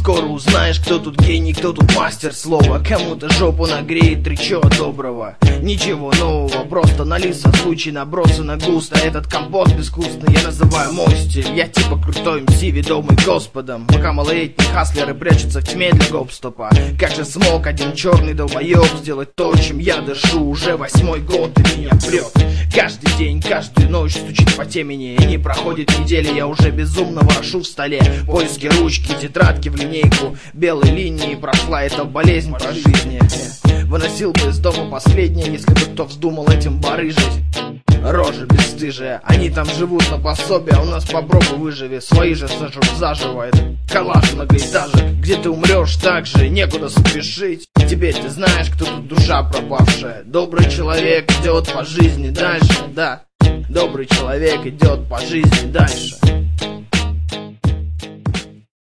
Скоро узнаешь, кто тут гений, кто тут мастер слова. Кому-то жопу нагреет, и чего доброго. Ничего нового, просто на лист созвучий набросано густо. Этот компост безвкусный я называю мой стиль. Я типа крутой МС, ведомый Господом. Пока малолетние хаслеры прячутся в тьме для гоп-стопа. Как же смог один черный долбоеб сделать то, чем я дышу уже 8-й год, и меня прет. Каждый день, каждую ночь стучит по темени. И не проходит недели, я уже безумно ворошу в столе. Поиски ручки, тетрадки в линейку. Белой линии прошла эта болезнь по жизни. Выносил бы из дома последнее, если бы кто вздумал этим барыжить. Рожи бесстыжие, они там живут на пособие, а у нас попробуй выживи. Свои же сожрут заживо, это коллаж многоэтажек, где ты умрешь так же, некуда спешить. Теперь ты знаешь, кто тут душа пропавшая. Добрый человек идет по жизни дальше, да. Добрый человек идет по жизни дальше.